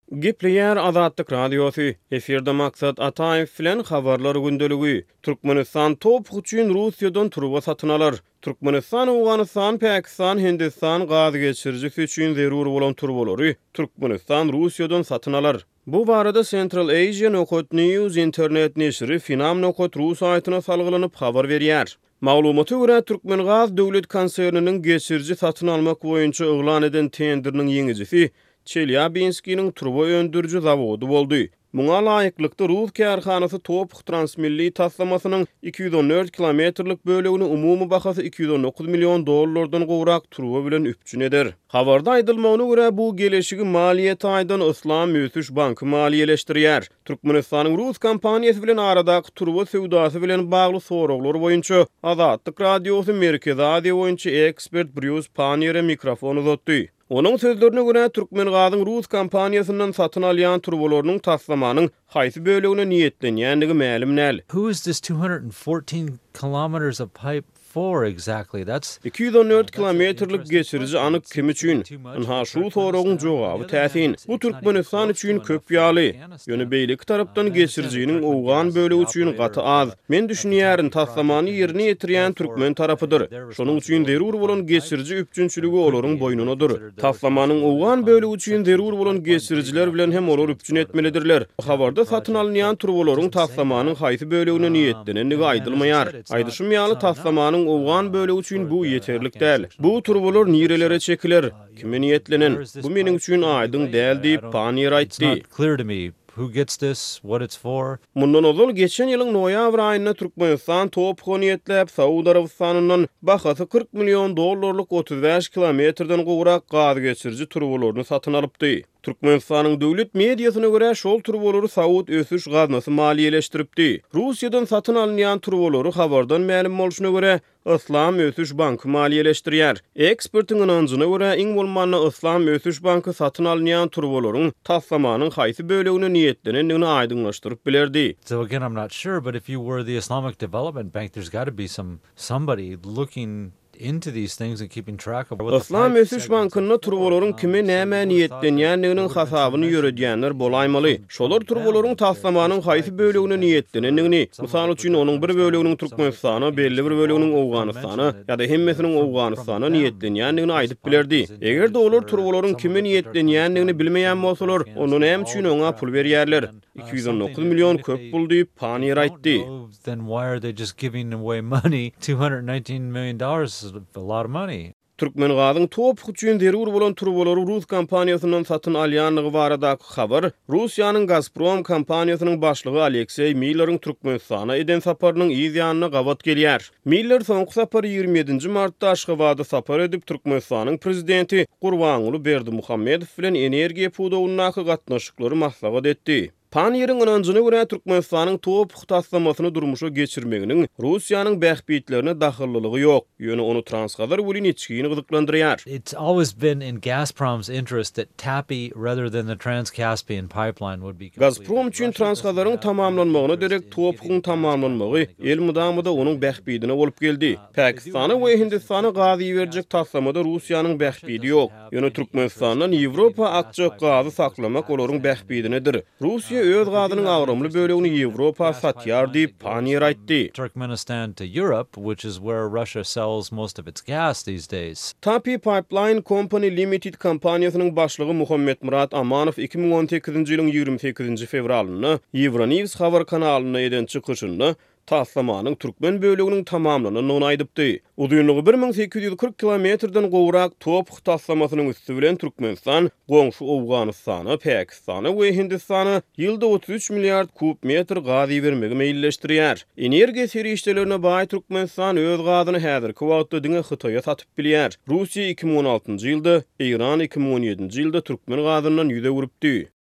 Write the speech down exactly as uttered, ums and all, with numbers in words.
Gepleýär Azatlyk radiosu. Eferde maksat Ataýew bilen habarlar gündeligi. Türkmenistan top üçin Russiýadan turba satyn alar. Türkmenistan, Awganistan, Pakistan, Hindistan gaz geçirjisi üçin zerur bolan turbalary Türkmenistan Russiýadan satyn alar. Bu barada Central Asia Nokot News internet neşri Finam Nokot Rus aýtyna salgylanyp habar berýär. Maglumaty görä Türkmengaz döwlet konserniniň geçirji satyn almak boýunça oglan eden tenderiniň ýeňijisi Chelyabinskiň turba öndürjü zawody boldy. Muňa laýyklykda Rus kärhanasy Topuk Transmilli taslamasynyň iki yüz on dört kilometrlik bölegini umumy bahasy iki yüz on dokuz million dollardan gowrak turba bilen üpçün eder. Habarda aýdylmagyna görä bu geleşigi maliýet aýdan Islam Ösüş Banky maliýeleşdirýär. Türkmenistanyň Rus kompaniýasy bilen aradaky turba sewdasy bilen bagly soraglar boýunça Azatlyk radiosu Merkezi Aziýa boýunça ekspert Bruce Paniere mikrofon uzatdy. Onun sözlerine göre Türkmengazyň Rus kompaniýasyndan satyn alýan turbalarynyň taslamanyň haýsy bölegine niýetlenýändigi ma'lum näl. Who is this two hundred fourteen kilometers of pipe for exactly? That's iki yüz on dört kilometrlik geçirji anyk kim üçin? Anha şu soragyň jogaby täsin. Bu Türkmenistan üçin köp ýaly. Ýöne beýlik tarapdan geçirjiniň owgan bölegi üçin gaty az. Men düşünýärin taslamany ýerine ýetirýän türkmen tarapydyr. Şonuň üçin zerur bolan geçirji üpçünçüligi olaryň boýnunadyr. Taslamanyň owgan bölegi üçin zerur bolan geçirjiler bilen hem olar üpçün etmelidirler. Habarda satyn alynýan turbalaryň taslamanyň haýsy bölegine niýetlenendigi aýdylmaýar. Aýdyşym ýaly taslamanyň owgan bölegi üçin bu ýeterlik däl. Bu turbalar nirelere çekiler? Kime niýetlenen? Bu meniň üçin aýdyň däl diýip Panier aýtdy. Who gets this, what it's for? Mundan ozal geçen ýylyň noýabr aýynda Türkmenistan top niýetlep Saudi Arabistanynyň bahasy kırk million dollarlyk otuz beş kilometrden gowrak gaz geçirji turbalaryny satyn alypdy. Türkmenistanyň döwlet mediasyna görä şol turbalary Saud Ösüş gaznasy maliýeleşdiripdi. Russiýadan satyn alynýan turbalary habardan ma'lum bolşuna görä Islam Ösüş Banky maliýeleşdirýär. Ekspertiň ynanjyna görä iň bolmany Islam Ösüş Banky satyn alynýan turbalaryň taslamanyň haýsy bölegine niýetlenendigini aýdynlaşdyryp bilerdi. So again, I'm not sure, but if you were the Islamic Development Bank, there's got to be some somebody looking into these things and keeping track of what Islam Ösüş Bankyna turbalaryň kime näme niýetlenýändiginiň hasabyny ýöredýänler bolaýmaly. Şolar turbalaryň taslamanyň haýsy bölegine niýetlenendigini, mysal üçin onuň bir böleginiň Türkmenistana, belli bir böleginiň Awganystana ýa-da hemmesiniň Awganystana niýetlenýändigini aýdyp bilerdi. Eger de olar turbalaryň kime niýetlenýändigini bilmeýän bolsalar, onuň hem üçin oňa pul berýärler. iki yüz on dokuz million köp pul diýip Panier aýtdy. Then why are they just giving away money? two hundred nineteen million dollars is a lot of money. Türkmengazyň top üçin zerur bolan turbalary Rus kompaniýasyndan satyn alýanlygy baradaky habar Russiýanyň Gazprom kompaniýasynyň başlygy Aleksey Milleriň Türkmenistana eden saparynyň ýyzyanyna gawat gelýär. Miller soňky sapary ýygrimi ýedinji martda Aşgabatda sapar edip Türkmenistanyň prezidenti Gurbanuly Berdimuhammedow bilen energiýa pudowyna gatnaşyklary maslahat etdi. Panier'in ynanjyna görä Türkmenistanyň top taslamasyny durmuşa geçirmeginiň Russiýanyň bähbitlerine dahyllylygy ýok. Ýöne onu transgazar welin içgini gyzyklandyrýar. It's always been in Gazprom's interest that Tapi rather than the Trans-Caspian pipeline would be. Gazprom üçin transgazaryň tamamlanmagyna derek topugyň tamamlanmagy el mudamyda onuň bähbitine bolup geldi. Pakistana we Hindistana gazy berjek taslamada Russiýanyň bähbiti ýok. Ýöne Türkmenistandan Ýewropa akjak gazy saklamak olaryň bähbitinedir. Russiýa öz gazynyň agrymly bölegini Ýewropa satýar diýip Panier aýtdy. Turkmenistan to Europe, which is where Russia sells most of its gas these days. Tapi Pipeline Company Limited kompaniýasynyň başlygy Muhammed Murat Amanow iki ming on sekizinji ýylyň ýygrimi sekizinji fevralyny Euronews habar kanalyna eden çykyşynda taslamanyň türkmen böleginiň tamamlanyny aýdypdy. Uzunlygy bir ming sekiz yüz kırk kilometrden gowrak Topuk taslamasynyň üstü bilen Türkmenistan, goňşy Awganystany, Pakistany we Hindistany ýylda otuz üç milliard kub metr gazy bermegi meýilleşdirýär. Energiýa serişdelerine baý Türkmenistan öz gazyny häzirki wagtda diňe Hytaýa satyp bilýär. Russiýa iki ming on altynjy ýylda, Iran iki ming on ýedinji ýylda türkmen gazyndan ýüze urupdy.